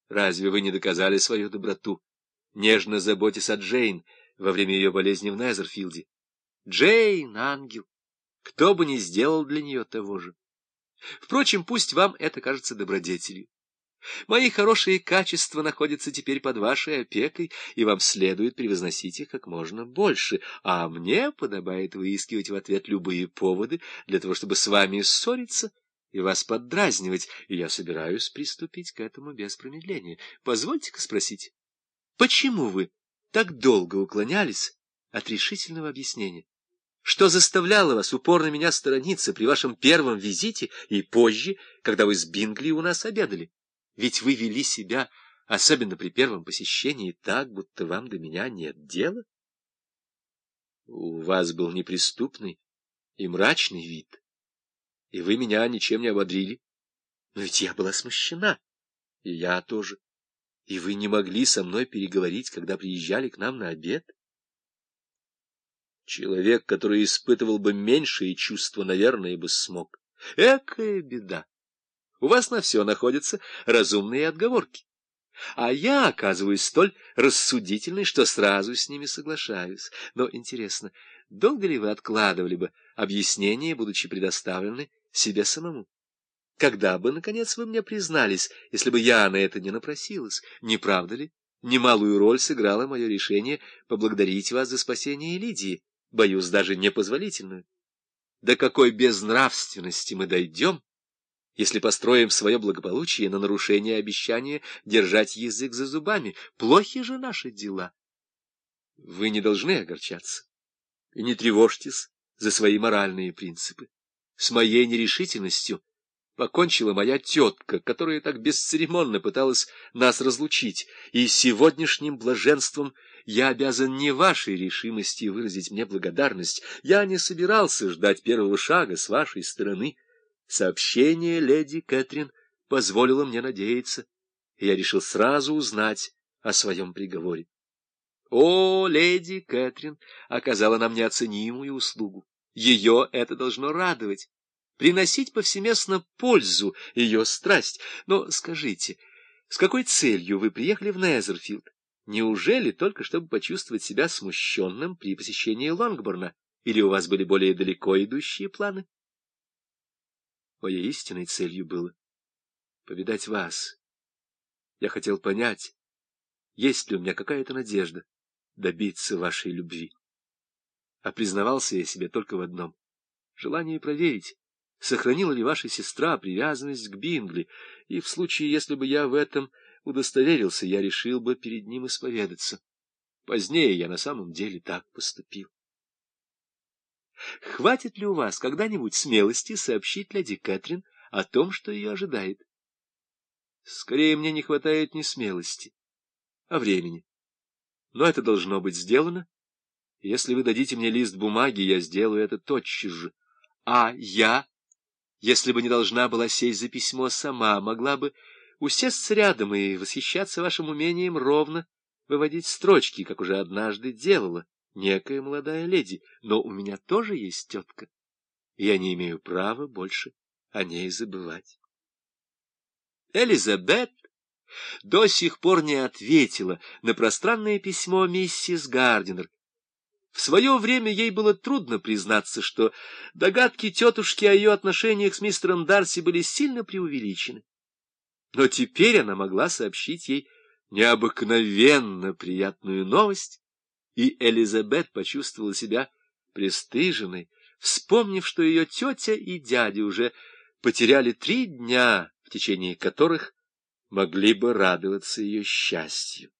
Разве вы не доказали свою доброту, нежно заботясь о Джейн во время ее болезни в Незерфилде? Джейн — ангел. Кто бы ни сделал для нее того же. Впрочем, пусть вам это кажется добродетелью. Мои хорошие качества находятся теперь под вашей опекой, и вам следует превозносить их как можно больше, а мне подобает выискивать в ответ любые поводы для того, чтобы с вами ссориться и вас поддразнивать, и я собираюсь приступить к этому без промедления. Позвольте-ка спросить, почему вы так долго уклонялись от решительного объяснения? Что заставляло вас упорно меня сторониться при вашем первом визите и позже, когда вы с Бингли у нас обедали? Ведь вы вели себя, особенно при первом посещении, так, будто вам до меня нет дела. У вас был неприступный и мрачный вид, и вы меня ничем не ободрили. Но ведь я была смущена, и я тоже. И вы не могли со мной переговорить, когда приезжали к нам на обед? Человек, который испытывал бы меньшие чувства, наверное, бы смог. Экая беда! У вас на все находятся разумные отговорки. А я оказываюсь столь рассудительной, что сразу с ними соглашаюсь. Но интересно, долго ли вы откладывали бы объяснение, будучи предоставлены себе самому? Когда бы, наконец, вы мне признались, если бы я на это не напросилась? Не правда ли? Немалую роль сыграло мое решение поблагодарить вас за спасение Лидии, боюсь, даже непозволительную. До какой безнравственности мы дойдем, если построим свое благополучие на нарушение обещания держать язык за зубами? Плохи же наши дела. Вы не должны огорчаться и не тревожьтесь за свои моральные принципы. С моей нерешительностью покончила моя тетка, которая так бесцеремонно пыталась нас разлучить, и сегодняшним блаженством я обязан не вашей решимости выразить мне благодарность. Я не собирался ждать первого шага с вашей стороны. Сообщение леди Кэтрин позволило мне надеяться, и я решил сразу узнать о своем приговоре. О, леди Кэтрин оказала нам неоценимую услугу. Ее это должно радовать, приносить повсеместно пользу ее страсть. Но скажите, с какой целью вы приехали в Незерфилд? Неужели только чтобы почувствовать себя смущенным при посещении Лонгборна? Или у вас были более далеко идущие планы? Моей истинной целью было повидать вас. Я хотел понять, есть ли у меня какая-то надежда добиться вашей любви. А признавался я себе только в одном — желании проверить, сохранила ли ваша сестра привязанность к Бингли, и в случае, если бы я в этом удостоверился, я решил бы перед ним исповедаться. Позднее я на самом деле так поступил. Хватит ли у вас когда-нибудь смелости сообщить леди Кэтрин о том, что ее ожидает? Скорее, мне не хватает не смелости, а времени. Но это должно быть сделано. Если вы дадите мне лист бумаги, я сделаю это тотчас же. А я, если бы не должна была сесть за письмо сама, могла бы усесться рядом и восхищаться вашим умением ровно выводить строчки, как уже однажды делала некая молодая леди. Но у меня тоже есть тетка, и я не имею права больше о ней забывать. Элизабет до сих пор не ответила на пространное письмо миссис Гардинер. В свое время ей было трудно признаться, что догадки тетушки о ее отношениях с мистером Дарси были сильно преувеличены. Но теперь она могла сообщить ей необыкновенно приятную новость, и Элизабет почувствовала себя пристыженной, вспомнив, что ее тетя и дядя уже потеряли 3 дня, в течение которых могли бы радоваться ее счастью.